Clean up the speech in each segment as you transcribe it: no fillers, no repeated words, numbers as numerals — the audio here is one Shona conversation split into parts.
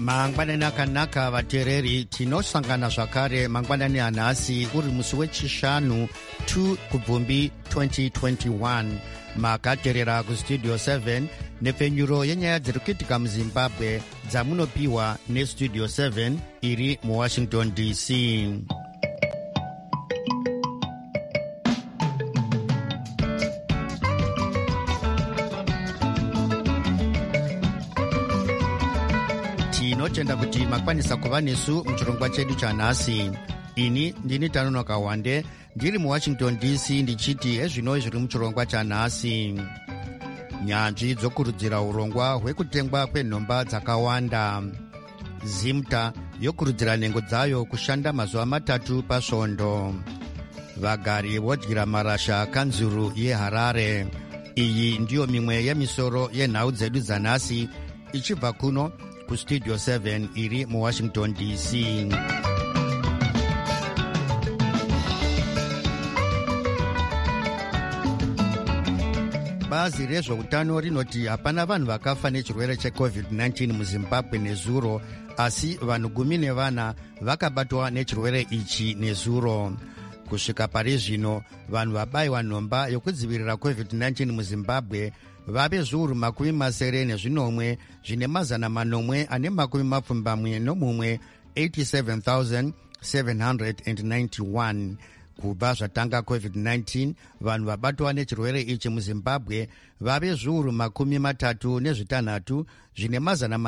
mangwanani akanaka vateereri, tinosangana zvakare mangwanani anhasi uri musi wechishanu 2 kubvumbi 2021. makateerera kustudio 7 nepfenyuro yenyaya dziri kuitika muzimbabwe dzamunopiwa nestudio 7 iri muwashington dc. tinotenda kuti makwanisa kuva nesu muchirongwa chedu chanhasi. ini ndini Tanonoka Wande ndiri muwashington dc ndichiti ezvino zviri muchirongwa chanhasi. nyanzvi dzokurudzira urongwa hwekutengwa kwenhomba dzakawanda. zimta yokurudzira nhengo dzayo kushanda mazuva 3 pasvondo. vagari vodyira marasha kanzuru yeharare. iyi ndiyo mimwe yemisoro yenhau dzedu dzanhasi ichibva kuno kustudio 7 iri muwashington dc. bazi rezveutano rinoti hapana vanhu vakafa nechirwere checovid-19 muzimbabwe nezuro, asi vanhu 14 vakabatwa nechirwere ichi nezuro. kusvika pari zvino vanhu vabayiwa nhomba yokudzivirira covid-19 muzimbabwe vave zviuru 90 zvine mazana 471 87,791. kubva zvatanga covid-19 vanhu vabatwa nechirwere ichi muzimbabwe vave zviuru 36 zvine mazana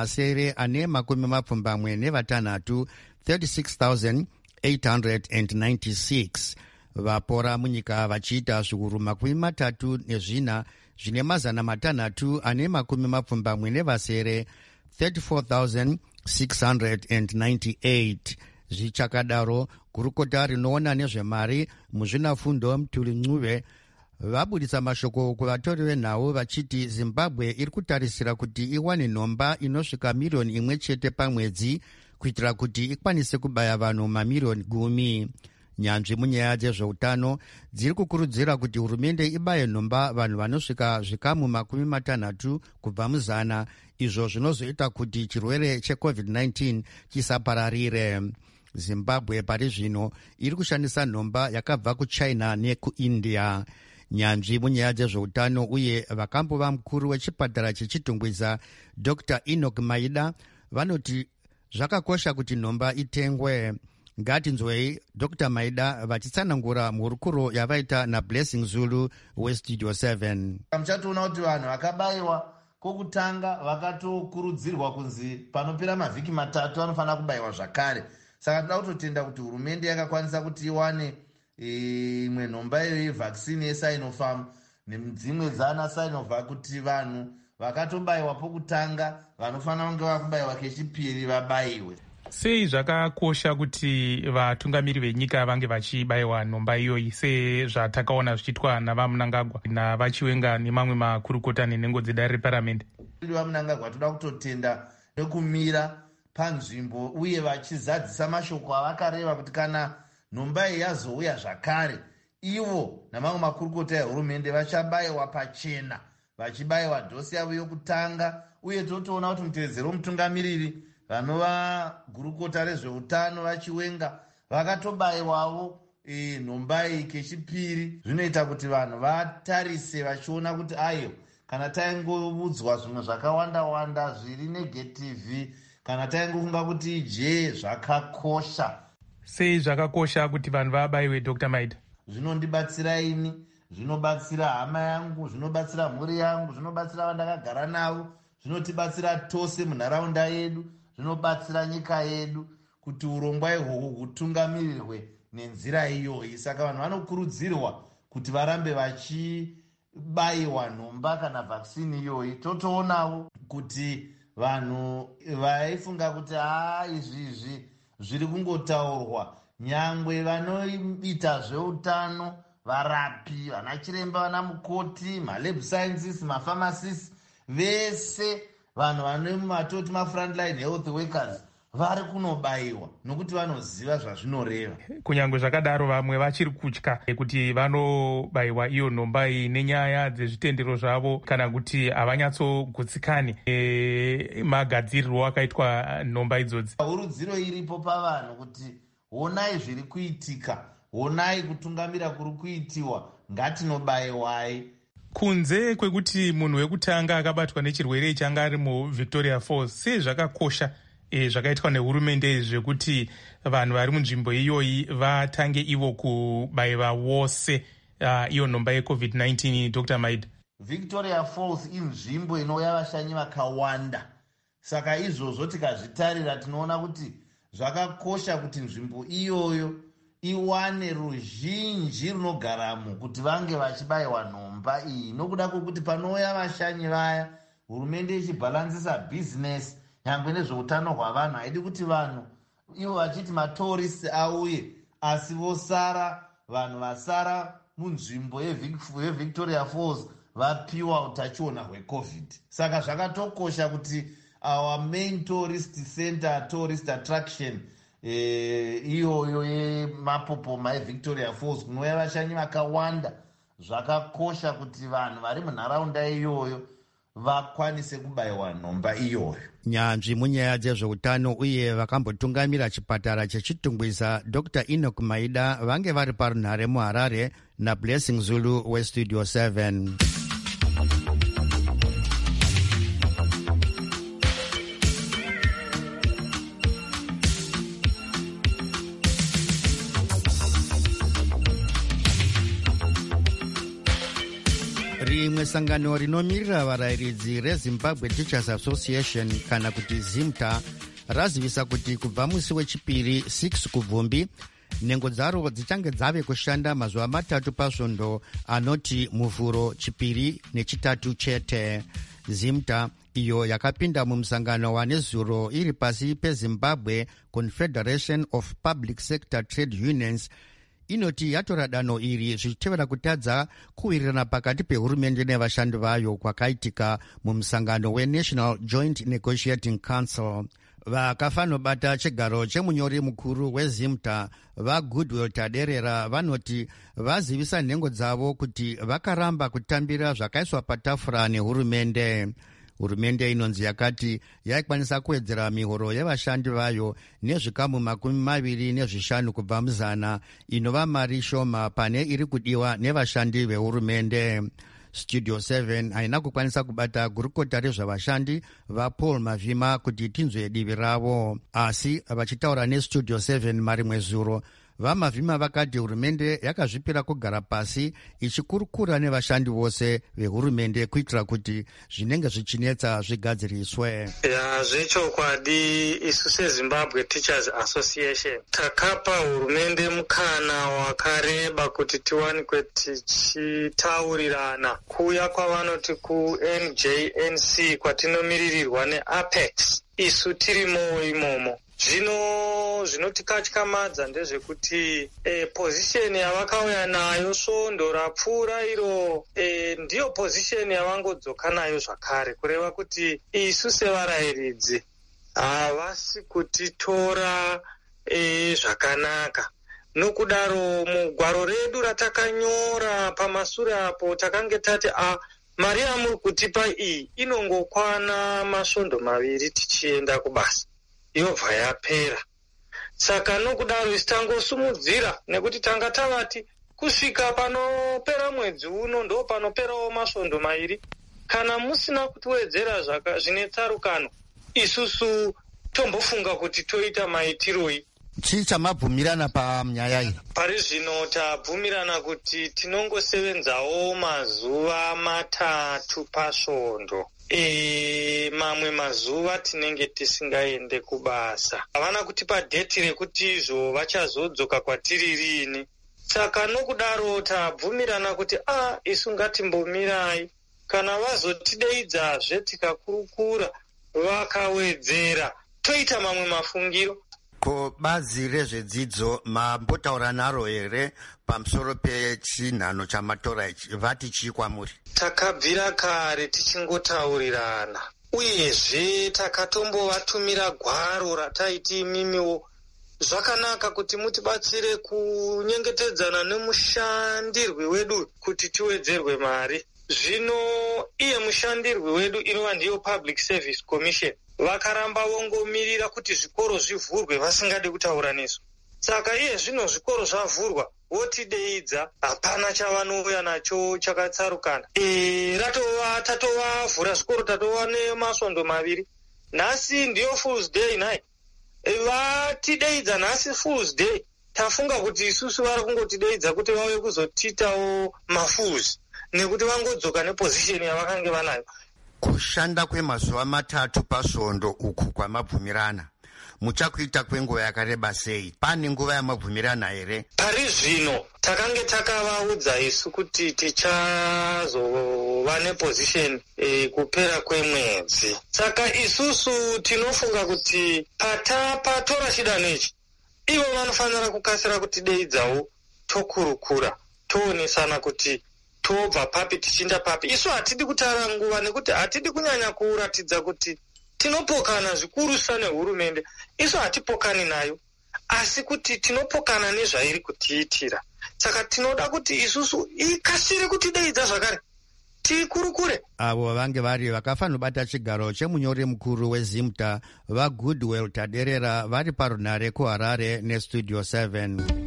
976 36,896. vapora munyika vachiita zviuru 34 zvine mazana 670 34,698. zvichakadaro gurukota rinoona nezvemari muzvinafundo Mutuli Ncube vabudisa mashoko kuvatori venhau vachiti zimbabwe iri kutarisira kuti iwane nhomba inosvika miriyoni 1 chete pamwedzi kuitira kuti ikwanise kubaya vanhu mamiliyoni 10. nyanzvi munyaya dzezveutano dziri kukurudzira kuti hurumende ibaye nhomba vanhu vanosvika zvikamu 60 kubva muzana, izvo zvinozoita kuti chirwere checovid-19 chisapararire. zimbabwe pari zvino iri kushandisa nhomba yakabva kuchina nekuindia. nyanzvi munyaya dzezveutano uye vakambova mukuru wechipatara chechitungwiza Dr. Enoch Maida vanoti zvakakosha kuti nhomba itengwe. ngatinzwei Dr. Maida vachitsanangura mhurukuro yavaita naBlessing Zulu westudio 7. muchatoona kuti vanhu vakabayiwa kokutanga vakatokurudzirwa kunzi panopera mavhiki 3 vanofanira kubayiwa zvakare. saka toda kutotenda kuti hurumende yakakwanisa kuti iwane imwe nhomba iyo yevhakisini yeSinovac nedzimwe dzana Sinovac kuti vanhu vakatobayiwa pokutanga vanofanira kunge vakubayiwa kechipiri vabayiwe. sei zvakakosha kuti vatungamiri venyika vange vachibayiwa nhomba iyoyi sezvatakaona zvichiitwa navaMnangagwa navaChiwenga nemamwe makurukota nenhengo dzedare reparamende? vaMnangagwa toda kutotenda nekumira panzvimbo uye vachizadzisa mashoko avakareva kuti kana nhomba iyi yazouya zvakare ivo namamwe makurukota ehurumende vachabayiwa pachena, vachibayiwa dhosi yavo yokutanga. uye totoona kuti mutevedzero mutungamiriri vanova gurukota rezveutano vaChiwenga vakatobayiwawo nhomba iyi kechipiri. zvinoita kuti vanhu vatarise vachiona kuti ayo kana taingovudzwa zvimwe zvakawanda zviri negativhi, kana taingofunga kuti je zvakakosha. sei zvakakosha kuti vanhu vabayiwe Dr. Maida? zvinondibatsira ini, zvinobatsira hama yangu, zvinobatsira mhuri yangu, zvinobatsira vandakagara navo, zvinotibatsira tose munharaunda yedu, zvinobatsira nyika yedu kuti urongwa ihwohwo hutungamirirwe nenzira iyoyi. saka vanhu vanokurudzirwa kuti varambe vachibayiwa nhomba kana vhakisini iyoyi. totoonawo kuti vanhu vaifunga kuti izvi zviri kungotaurwa, nyangwe vanoita zveutano, varapi, vanachiremba, vanamukoti, malab sciences, mapharmacists, vese vanhu vane matoti mafrontline health workers vari kunobayiwa nokuti vanoziva zvazvinoreva. Kunyange zvakadaro vamwe vachiri kutya kuti vanobayiwa iyo nhomba iyi nenyaya dzezvitendero zvavo kana kuti havanyatsogutsikani magadzirirwo akaitwa nhomba idzodzi. Urudziro iripo pavanhu kuti honai zviri kuitika, honai kutungamira kuri kuitiwa, ngatinobayiwai. Kunze kwekuti munhu wekutanga akabatwa nechirwere ichi anga ari muVictoria Falls, sei zvakakosha zvakaitwa nehurumende zvekuti vanhu vari munzvimbo iyoyi vatange ivo kubayiwa wose iyo nhomba yeCovid-19. Dr. Maida, Victoria Falls inzvimbo inouya vashanyi vakawanda, saka izvozvo tikazvitarira tinoona kuti zvakakosha kuti nzvimbo iyoyo iwane ruzhinji runogaramo kuti vange vachibayiwa nhomba iyi, nokuda kwokuti panouya vashanyi vaya hurumende ichibhalansisa bhizinesi nyangwe nezveutano hwavanhu. Haidi kuti vanhu ivo vachiti matourists auye asi vosara, vanhu vasara munzvimbo yeVictoria Falls vapiwa utachiona hweCovid. Saka zvakatokosha kuti our main tourist center, tourist attraction iyoyo yemapopoma eVictoria Falls kunouya vashanyi vakawanda, zvakakosha kuti vanhu vari munharaunda iyoyo vakwanise kubayiwa nhomba iyoyo. Nyanzvi munyaya dzezveutano uye vakambotungamira chipatara chechitungwiza Dr. Enoch Maida vange vari parunhare muHarare naBlessing Zulu weStudio 7. Rimwe sangano rinomirira varayiridzi reZimbabwe Teachers Association kana kuti ZIMTA razivisa kuti kubva musi wechipiri 6 kubvumbi nhengo dzaro dzichange dzave kushanda mazuva 3 pasvondo anoti Muvhuro, Chipiri neChitatu chete. ZIMTA iyo yakapinda mumusangano wanezuro iri pasi peZimbabwe Confederation of Public Sector Trade Unions inoti yatora danho iri zvichitevera kutadza kuwirirana pakati pehurumende nevashandi vayo kwakaitika mumusangano weNational Joint Negotiating Council. Vakafanobata chigaro chemunyori mukuru weZIMTA vaGoodwill Taderera vanoti vazivisa nhengo dzavo kuti vakaramba kutambira zvakaiswa patafura nehurumende. Hurumende inonzi yakati yaikwanisa kuwedzera mihoro yevashandi vayo nezvikamu 25 kubva muzana, inova mari shoma pane iri kudiwa nevashandi vehurumende. Studio 7 haina kukwanisa kubata gurukota rezvavashandi vaPaul Mavhima kuti tinzwe divi ravo, asi vachitaura neStudio 7 marimwe zuro vaMavhima vakati hurumende yakazvipira kugara pasi ichikurukura nevashandi vose vehurumende kuitira kuti zvinenge zvichinetsa zvigadziriswe. Zvechokwadi isu seZimbabwe Teachers Association takapa hurumende mukana wakareba kuti tiwanikwe tichitaurirana kuuya kwavanoti kuNJNC kwatinomiririrwa neApex isu tirimo imomo. Zvino zvinotikatyamadza ndezvekuti pozisheni yavakauya nayo svondo rapfuura iro ndiyo pozisheni yavangodzoka nayo zvakare, kureva kuti isu sevarayiridzi havasi kutitora zvakanaka. Nokudaro mugwaro redu ratakanyora pamashure apo takange tati mari yamuri kutipa iyi inongokwana masvondo 2 tichienda kubasa, yobva yapera. Saka nokudaro isi tangosumudzira nekuti tanga tavati kusvika panopera mwedzi uno ndo panoperawo masvondo 2. Kana musina kutiwedzera zvine tsarukano, isusu tombofunga kuti toita maitiroi. Chii chamabvumirana panyaya iyi? Pari zvino tabvumirana kuti tinongosevenzawo mazuva 3 pasvondo. Mamwe mazuva tinenge tisingaende kubasa. Havana kutipa dheti rekuti izvo vachazodzoka kwatiri rini. Saka nokudaro tabvumirana kuti isu ngatimbomirai. Kana vazotideidzazve tikakurukura vakawedzera toita mamwe mafungiro. Ko bazi rezvedzidzo mambotaura naro here pamusoro pechinhano chamatora ichi, vati chii kwamuri? Takabvira kare tichingotaurirana uyezve takatombovatumira gwaro rataiti imimiwo zvakanaka kuti mutibatsire kunyengetedzana nemushandirwi wedu kuti tiwedzerwe mari. Zvino iye mushandirwi wedu inova ndiyo Public Service Commission vakaramba vongomirira kuti zvikoro zvivhurwe vasingade kutaura nesu. Saka iye zvino zvikoro zvavhurwa votideidza hapana chavanouya nacho chakatsarukana. Tatovavhura zvikoro tatova nemasvondo 2. Nhasi ndiyo Fool's Day nai. Vatideidza nhasi Fool's Day. Tafunga kuti isusu vari kungotideidza kuti vauye kuzotitawo mafools nekuti vangodzoka nepozisheni yavakange vanayo. Kushanda kwemazuva 3 pasvondo uku kwamabvumirana muchakuita kwenguva yakareba sei? Pane nguva yamabvumirana here? Pari zvino takange takavaudza isu kuti tichazova nepozisheni kupera kwemwedzi. Saka isusu tinofunga kuti patora chidanho ichi ivo vanofanira kukasira kutideidzawo tokurukura toonesana kuti tobva papi tichinda papi. Isu hatidi kutara nguva nekuti hatidi kunyanya kuratidza kuti tinopokana zvikurusa nehurumende. Isu hatipokani nayo asi kuti tinopokana nezvairi kutiitira. Saka tinoda kuti isusu ikasire kutideidza zvakare tikurukure. Avo vange vari vakafanira bata chigaro chemunyori mukuru weZimta vaGoodwill Taderera vari parunare kuHarare neStudio 7.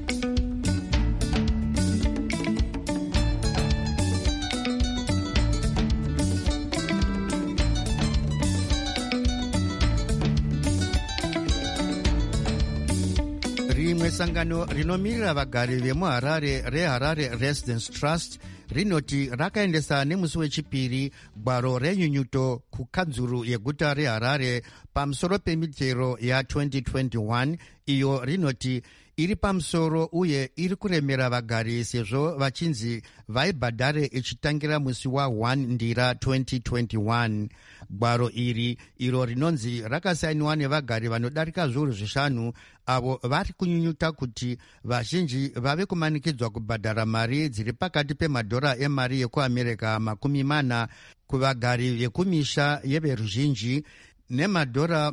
Rimwe sangano rinomirira vagari vemuHarare reHarare Residence Trust rinoti rakaendesa nemusi wechipiri gwaro renyunyuto kukanzuru yeguta reHarare pamusoro pemitero ya2021. Iyo rinoti iri pamusoro uye iri kuremera vagari sezvo vachinzi vaibhadhare ichitangira musi wa1 Ndira 2021. Gwaro iro rinonzi rakasainiwa nevagari vanodarika zviuru 5 avo vari kunyunyuta kuti vazhinji vave kumanikidzwa kubhadhara mari dziri pakati pemadhora emari yekuAmerica 40 kuvagari vekumisha yeveruzhinji nemadhora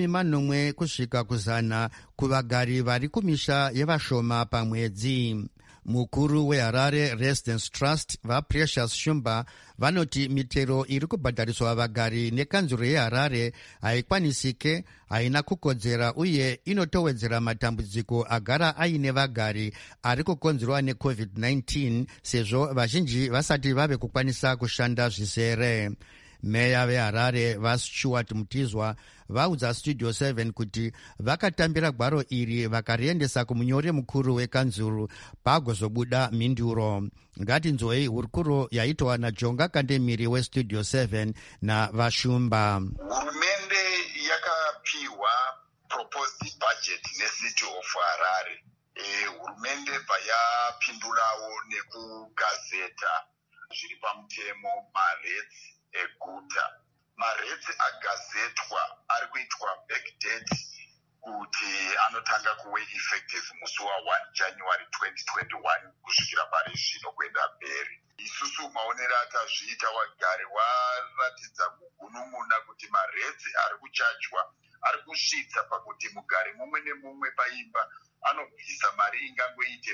40 kusvika ku100 kuvagari vari kumisha yevashoma pamwedzi. Mukuru weHarare Residence Trust vaPrecious Shumba vanoti mitero iri kubhadhariswa vagari nekanzuro yeHarare haikwanisike, haina kukodzera uye inotowedzera matambudziko agara aine vagari ari kukonzerwa neCovid-19 sezvo vazhinji vasati vave kukwanisa kushanda zvisere. Meya veHarare vaStuart Mutizwa vaudza Studio 7 kuti vakatambira gwaro iri vakariendesa kumunyori mukuru wekanzuru pagozobuda mhinduro. Ngatinzwei hurukuro yaitwa naJonga Kandemiri weStudio 7 naVashumba. Hurumende yakapiwa proposed budget neCity of Harare. Hurumende payapindurawo nekugazeta zviri pamutemo maredzi eguta. Maredzi agazetwa ari kuitwa backdate kuti anotanga kuve effective musi wa1 January 2021 kusvikira pari zvino kuenda mberi. Isusu maonero atazviita vagari varatidza kugunun'una kuti maredzi ari kuchajwa ari kusvitsa pakuti mugari mumwe nemumwe paimba anobvisa mari ingangoite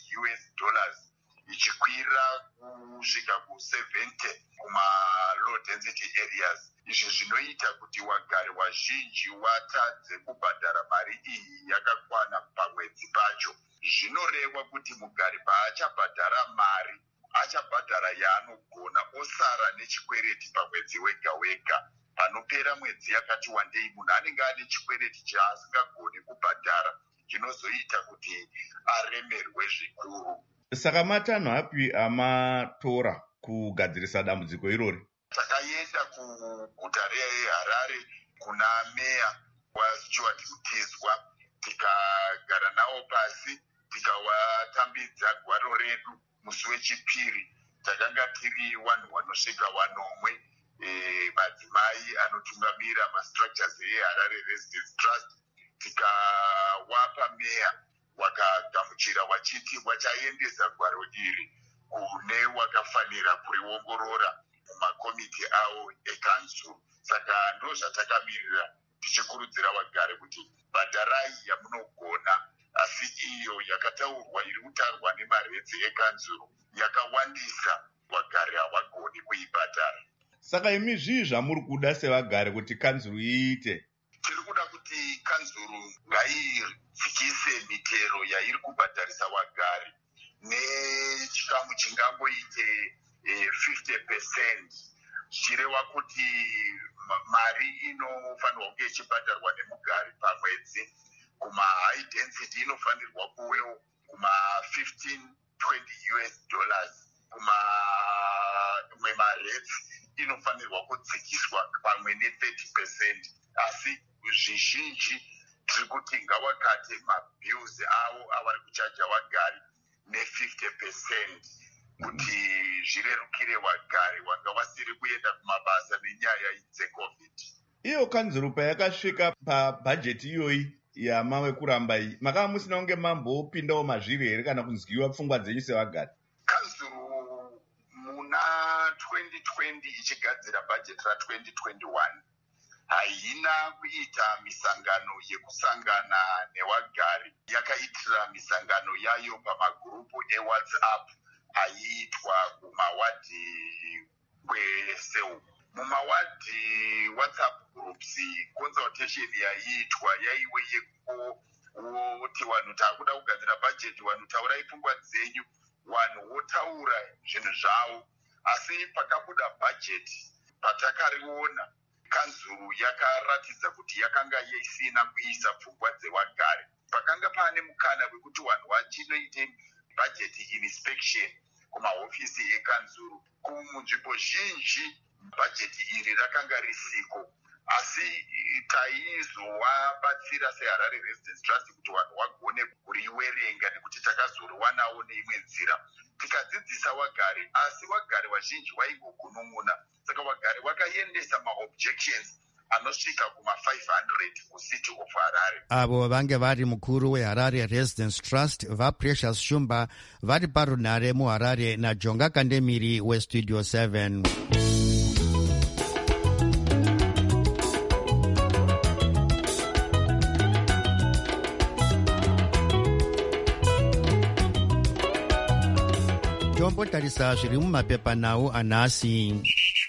$40 ichikwira kusvika ku70 kuma-low density areas. Izvi zvinoita kuti wagari wazhinji watadze kubhadhara mari iyi yakakwana pamwedzi pacho. Zvinoreva kuti mugari paachabhadhara mari achabhadhara yaanogona osara nechikwereti pamwedzi wega wega. Panopera mwedzi yakati wandei munhu anenge ane chikwereti chaasingagoni kubhadhara, chinozoita kuti aremerwe zvikuru. Saka matanho api amatora kugadzirisa dambudziko irori? Takaenda kuguta reHarare kuna meya waStuart Mutizwa tikagara nawo pasi tikavatambidza gwaro redu musi wechipiri. Takanga tiri vanhu vanosvika 100 madzimai anotungamira mastructures eHarare Residence Trust. Tikawapa meya wakagamuchira wachiti wachaendesa gwaro iri kune wakafanira kuriongorora mumakomiti awo ekanzuru. saka ndo zvatakamirira tichikurudzira vagare kuti bhadharai yamunogona, asi iyo yakataurwa iri kutaurwa nemaredzi ekanzuru yakawandisa, vagare havagoni kuibhadhara. Saka imi zvii zvamuri kuda sevagare kuti kanzuru iite? Tiri kuda kuti kanzuru ngaidzikise mitero yairi kubhadharisa vagare nechikamu chingangoite 50%, zvichireva kuti mari inofanirwa kunge ichibhadharwa nemugari pamwedzi kuma-high density inofanirwa kuwewo kuma-$15-20, kumamwe mareds inofanirwa kudzikiswa pamwe ne-30%, asi zvizhinji tiri kuti ngavakate mabills avo avari kuchaja vagari ne-50% kuti zvirerukire vagari vanga vasiri kuenda kumabasa nenyaya dzeCovid. Iyo kanzuru payakasvika pabhajeti iyoyi yamave kuramba iyi, makava musina kunge mambopindawo mazviri here kana kunzwiwa pfungwa dzenyu sevagari? Kanzuru muna 2020 ichigadzira bhajeti ra2021 haina kuita misangano yekusangana nevagari, yakaitira misangano yayo pamagurupu eWhatsApp aiitwa kumawadhi kweseu. Mumawadhi WhatsApp groups consultation yaiitwa yaiwe yekuti vanhu takuda kugadzira bhajeti, vanhu taurai pfungwa dzenyu, vanhu votaura zvinhu zvavo, asi pakabuda bhajeti patakariona kanzuru yakaratidza kuti yakanga isina kuisa pfungwa dzevagari. Pakanga pane mukana wekuti vanhu vachinoite bhajeti inspection kumahofisi ekanzuru. Kumunzvimbo zhinji bhajeti iri rakanga risiko, asi taizovabatsira seHarare Residents Trust kuti vanhu vagone kuriwerenga nekuti takazoriwanawo neimwe nzira tikadzidzisa vagari, asi vagari vazhinji vaingogunun'una. Saka vagari vakaendesa ma-objections anosvika kuma-500 kuCity of Harare. Avo vange vari mukuru weHarare Residents Trust vaPrecious Shumba vari parunhare muHarare naJonga Kandemiri weStudio 7. Tombotarisa zviri mumapepanhau anhasi.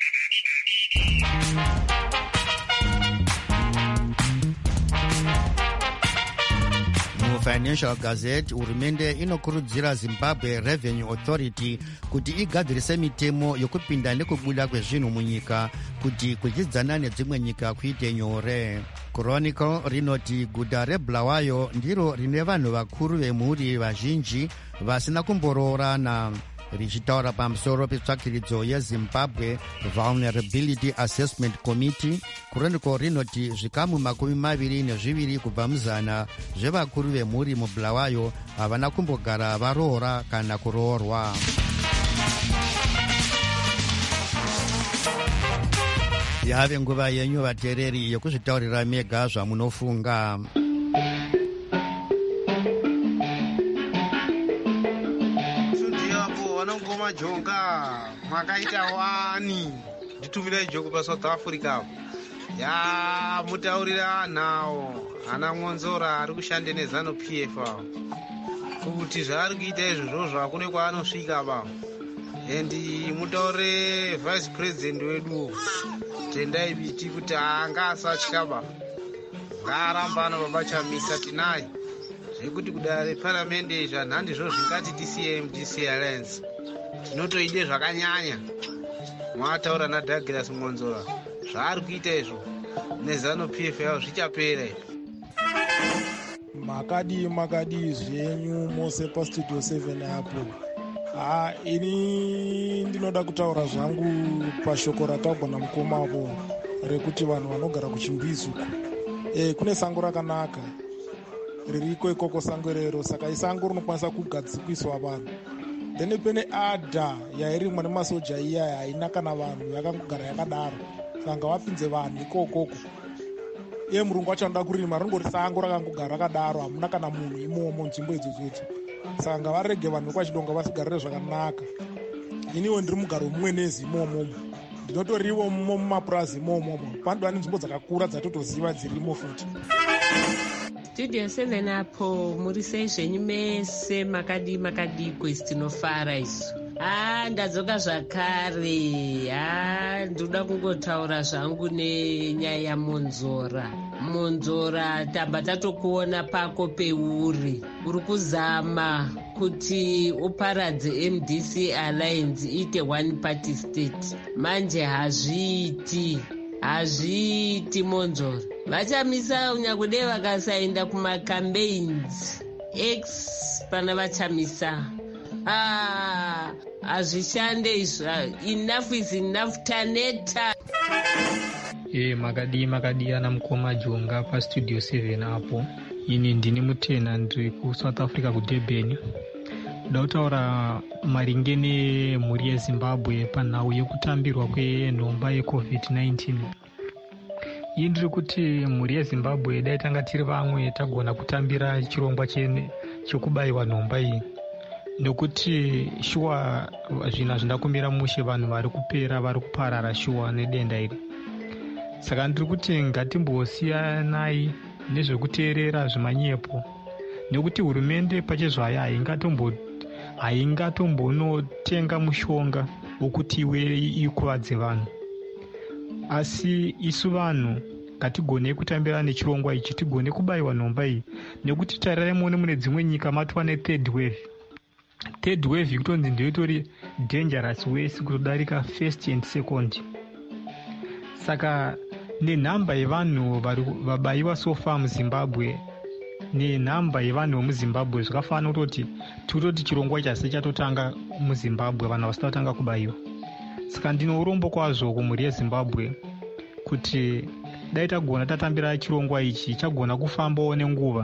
Financial Gazette, hurumende inokurudzira Zimbabwe Revenue Authority kuti igadzirise mitemo yokupinda nekubuda kwezvinhu munyika kuti kudyidzana nedzimwe nyika kuite nyore. Chronicle rinoti guta reBulawayo ndiro rine vanhu vakuru vemhuri vazhinji vasina kumboroorana. Richitaura pamusoro petsvakiridzo yeZimbabwe Vulnerability Assessment Committee, Chronicle rinoti zvikamu 22 kubva muzana zvevakuru vemhuri muBulawayo havana kumbogara varoora kana kuroorwa. Yave nguva yenyu vateereri yokuzvitaurira mega zvamunofunga. Jonga makaita wani nditumirai joko paSouth Africa ya mutaurira nawo ana Ngonzora ari kushanda nezano PF kuti zvaari kuita izvozvo zvakune kwaanosvika ba endi mutaure vice president wedu Tendai Biti kuti anga asatya ba ngarambana babachamisa tinai zvekuti kudare parliamente zvanhandizvo zvingati DCM DC Alliance tinotoide zvakanyanya. Mwataura naDouglas Ngonzora zvaari kuita izvo nezano PF yavo zvichapera. Makadi zvenyu mose paStudio 7 apo. Ini ndinoda kutaura zvangu pashoko rataugwa namukomapo rekuti vanhu vanogara kuchimbizu kune sango rakanaka ririko ikoko sango rero, saka isango rinokwanisa kugadzikiswa vanhu. Then pene adha yairimwa nemasoja iya haina kana vanhu yakangogara yakadaro, saka vapinze vanhu ikokoko. Iye murungu achanoda kurima ringori sango rakangogara rakadaro, hamuna kana munhu imomo nzvimbo idzodzo. Saka varege vanhu kwachidonga vasigarire zvakanaka. Iniwo ndiri mugaro mumwe nezi imomo ndinotoriwo mumapurazi momomo pandiwa nenzvimbo dzakakura dzatotoziva dzirimo futi. Studio 7 apo muri sei zvenyu mese makadi kwezi tinofara isu. Ndadzoka zvakare. Ndoda kungotaura zvangu nenyaya yaMonzora. Monzora tamba tatokuona pako peuri kuzama kuti uparadze MDC Alliance iite one party state. Manje hazviiti Monzora. Vachamisa unyakudei vakasaenda kumacampaigns X pana vachamisa. Hazvishande izvo. Enough is enough. Taneta. Makadi ana Mukoma Jonga pa Studio 7 apo. Ini ndini mutena ndiri ku South Africa ku Durban. Ndautaura maringe nemhuri yeZimbabwe panhau yekutambirwa kwenhomba yeCovid-19. Ini ndiri kuti mhuri yeZimbabwe dai tanga tiri vamwe tagona kutambira chirongwa chekubayiwa nhomba iyi. Nokuti shuwa zvina zvindakumbira mushe vanhu vari kupera vari kuparara shuwa nedenda iri. Saka ndiri kuti ngatimbosiyanai nezvekuteerera zvimanyepo. Nekuti hurumende pachezvayo haingatombonotenga mushonga wokuti ikuvadze vanhu. Asi isu vanhu ngatigone kutambira nechirongwa ichi, tigone kubayiwa nhomba iyi. Nekuti tarirai muone mune dzimwe nyika matwa ne-third wave. Third wave kutonzi ndio itori dangerous worse kudarika first and second. Saka nenhamba yevanhu vabayiwa sofa muZimbabwe nenhamba yevanhu vemuZimbabwe zvakafanana kutoti chirongwa ichi hasi chatotanga muZimbabwe, vanhu vasati vatanga kubayiwa. Saka ndino urombo kwazvo kumhuri yeZimbabwe kuti dai tagona tatambira chirongwa ichi chagona kufambawo nenguva,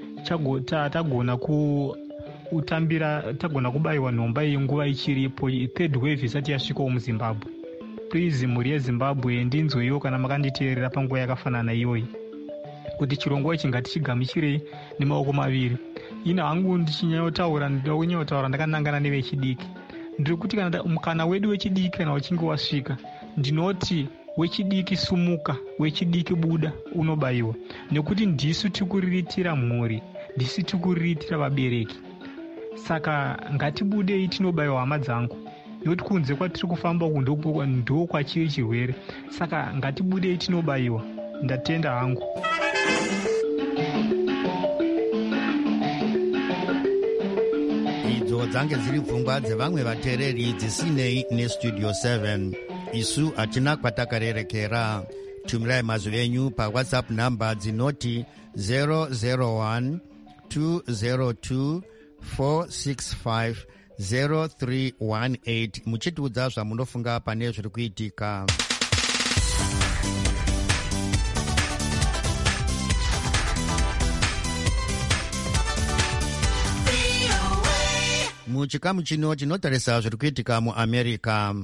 tagona kubayiwa nhomba iyi nguva ichiripo, third wave isati yasvikawo muZimbabwe. Please mhuri yeZimbabwe ndinzweiwo kana makanditeerera panguva yakafanana iyoyi kuti chirongwa ichi ngatichigamuchirei nemaoko maviri. Ina hangu ndichinyayotaura ndakanangana nevechidiki. Ndiri kuti kana wedu wechidiki kana uchinge wasvika, ndinoti wechidiki sumuka, wechidiki buda, unobayiwa. Nekuti ndisu tikuriritira mhuri, ndisu tikuriritira vabereki. Saka ngatibudei tinobayiwa hama dzangu. Nekuti kunze kwatiri kufamba uku ndo kwachiri chirwere. Saka ngatibudei tinobayiwa. Ndatenda hangu. Idzo dzange dziri pfungwa dzevamwe vateereri dzisinei neStudio 7. Isu hatina kwatakarerekera. Tumirai mazwi enyu paWhatsApp namba dzinoti 001 202 465 0318 muchitiudza zvamunofunga pane zviri kuitika. Muchikamu chino tinotarisa zviri kuitika muAmerica.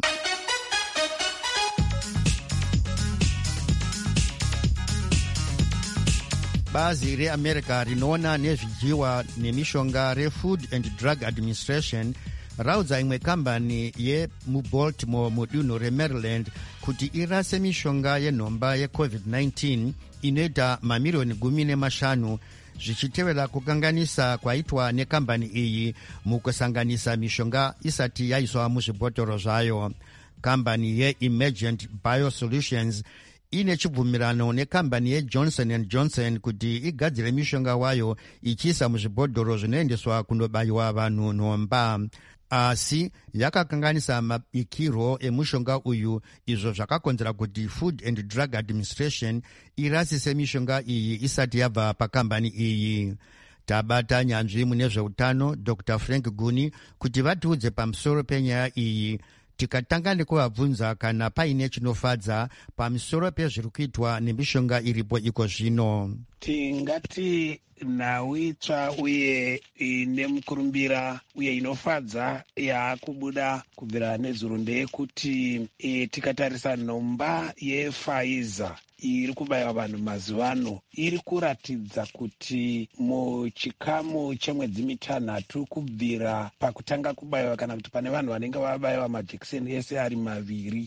Bazi reAmerica rinoona nezvidyiwa nemishonga reFood and Drug Administration raudza imwe kambani yemuBaltimore mudunhu reMaryland kuti irase mishonga yenhomba yeCovid-19 inoita mamirioni 15 zvichitevera kukanganisa kwaitwa nekambani iyi mukusanganisa mishonga isati yaiswa muzvibhotoro zvayo. Kambani yeEmergent Biosolutions ine chibvumirano nekambani yeJohnson & Johnson kuti igadzire mishonga wayo ichiisa muzvibhodhoro zvinoendeswa kunobayiwa vanhu nhomba. Asi yakakanganisa mabikirwo emushonga uyu, izvo zvakakonzera kuti Food and Drug Administration irasise mishonga iyi isati yabva pakambani iyi. Tabata nyanzvi mune zveutano Dr. Frank Guni kuti vatiudze pamusoro penyaya iyi. Tikatanga nekuvabvunza kana paine chinofadza pamusoro pezviri kuitwa nemishonga iripo iko zvino. Tingati nhau itsva uye ine mukurumbira uye inofadza yakubuda kubvira nezuro ndeyekuti tikatarisa nhomba yePfizer iri kubayiwa vanhu mazuvano iri kuratidza kuti muchikamu chemwedzi 6 kubvira pakutanga kubayiwa kana kuti pane vanhu vanenge vabayiwa majekiseni ese ari 2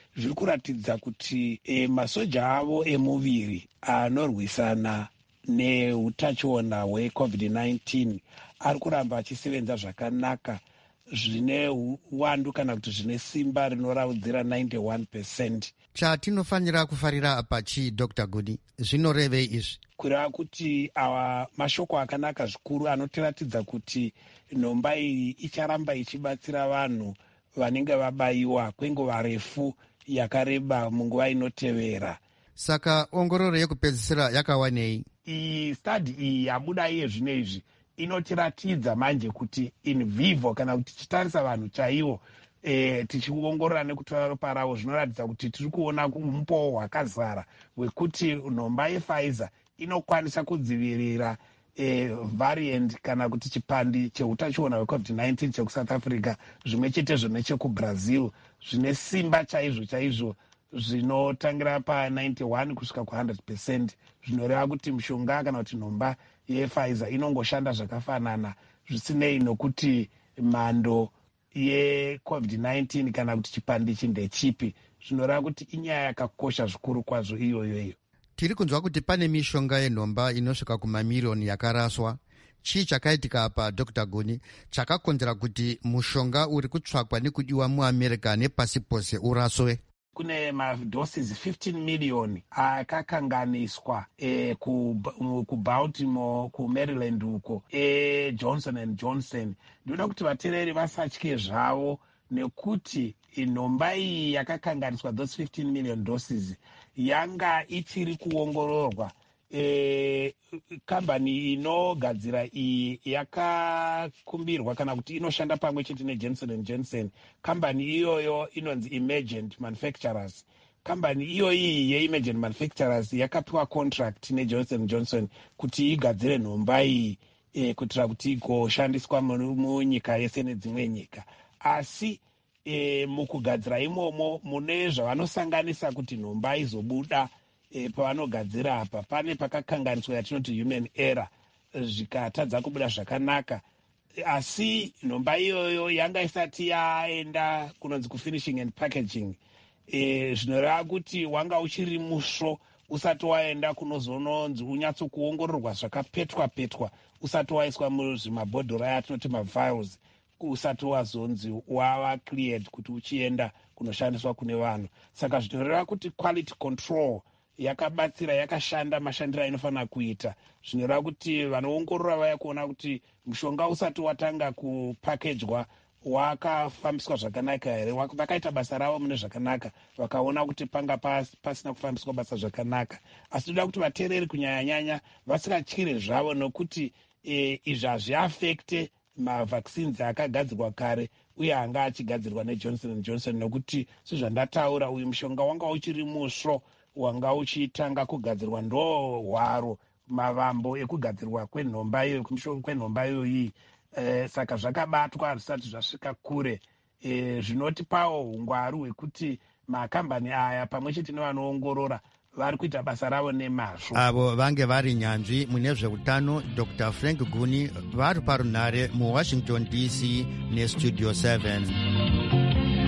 zviri kuratidza kuti masoja avo emuviri anorwisana neutachiona hweCovid-19 ari kuramba achisevenza zvakanaka zvine uwandu kana kuti zvine simba rinoraudzira 91%. chatinofanira kufarira apa chii Dr. Guni? Zvinorevei izvi? Kureva kuti awa mashoko akanaka zvikuru anotiratidza kuti nhomba iyi icharamba ichibatsira vanhu vanenge vabayiwa kwenguva refu yakareba munguva inotevera. Saka ongororo yekupedzisira yakawanei? Iyi study iyi yabuda iye zvino izvi inotiratidza manje kuti in vivo kana kuti tichitarisa vanhu chaivo tichiongorora nekutora ropa ravo zvinoratidza kuti tiri kuona mupowo hwakazara hwekuti nhomba yePfizer inokwanisa kudzivirira variant kana kuti chipandi cheutachiona hweCovid-19 chekusouth Africa zvimwe chetezvo nechekubrazil zvine simba chaizvo zvinotangira pa91 kusvika ku100%, zvinoreva kuti mishonga kana kuti nhomba yePfizer inongoshanda zvakafanana zvisinei nokuti mhando yeCovid-19 kana kuti chipandi ichi ndechipi. Zvinoreva kuti inyaya yakakosha zvikuru kwazvo iyoyo. Tiri kunzwa kuti pane mishonga yenhomba inosvika kumamiliyoni yakaraswa. Chii chakaitika apa Dr. Guni chakakonzera kuti mushonga uri kutsvakwa nekudiwa muAmerica nepasi pose uraswe? Kune madoses 15 miliyoni akakanganiswa kuBaltimore, kuMaryland uko Johnson & Johnson. Ndinoda kuti vateereri vasatye zvavo nekuti nhomba iyi yakakanganiswa those 15 million doses yanga ichiri kuongororwa. Kambani inogadzira iyi yakakumbirwa kana kuti inoshanda pamwe chete neJohnson & Johnson. Kambani iyoyo inonzi Emergent Manufacturers. Kambani iyoyi yeEmergent Manufacturers yakapiwa contract neJohnson & Johnson kuti igadzire nhomba iyi kuitira kuti igoshandiswa munyika yese nedzimwe nyika. Asi mukugadzira imomo mune zvavanosanganisa kuti nhomba izobuda pavanogadzira apa pane pakakanganiswa yatinoti human error zvikatadza kubuda zvakanaka. Asi nhomba iyoyo yanga isati yaenda kunonzi kufinishing and packaging. Zvinoreva kuti wanga uchiri musvo usati waenda kunozononzi unyatsokuongororwa zvakapetwa usati waiswa muzvimabhodhoro yatinoti mavials, usati wazonzi wava cleared kuti uchienda kunoshandiswa kune vanhu. Saka zvinoreva kuti quality control yakabatsira, yakashanda mashandiro ainofanira kuita. Zvinoreva kuti vanoongorora vaya kuona kuti mushonga usati watanga kupakejwa wakafambiswa zvakanaka here, vakaita basa ravo mune zvakanaka, vakaona kuti panga pasina kufambiswa basa zvakanaka. Asi toda kuti vateereri kunyanya-nyanya vasikatyire zvavo nokuti izvi hazviafekte mavaccines akagadzirwa kare uye anga achigadzirwa neJohnson & Johnson nokuti sezvandataura uyu mushonga wanga uchiri musvo, wanga uchitanga kugadzirwa ndo hwaro mavambo ekugadzirwa kwenhomba iyoyi. Saka zvakabatwa zvisati zvasvika kure. Zvinotipawo ungwaru hwekuti makambani aya pamwe chete nevanoongorora vari kuita basa ravo nemazvo. Avo vange vari nyanzvi mune zveutano Dr. Frank Guni vari parunhare muWashington DC neStudio 7.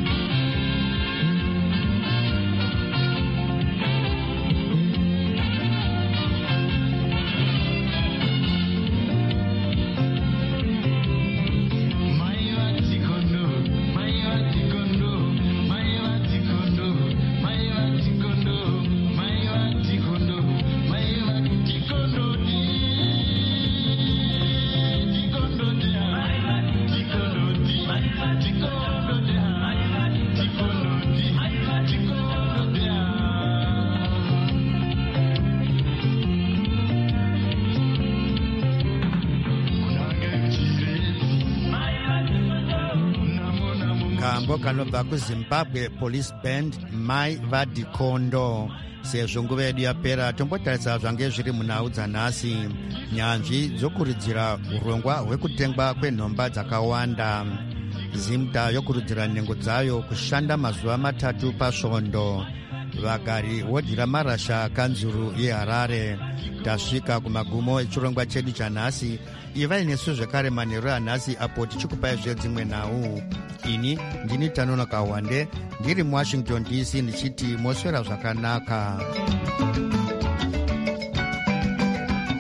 Kambo kanobva kuZimbabwe Police Band Mai Vadikondo. Sezvo nguva yedu yapera tombotarisa zvange zviri munhau dzanhasi. Nyanzvi dzokurudzira urongwa hwekutengwa kwenhomba dzakawanda. Zimta yokurudzira nhengo dzayo kushanda mazuva 3 pasvondo. vagari wodhi ramarasha kanzuru yeharare. Tasvika kumagumo echirongwa chedu chanhasi. Ivai nesu zvekare manheru anhasi apo tichikupai zvedzimwe nhau. Ini ndini Tanonoka Wande ndiri muWashington DC ndichiti moswera zvakanaka.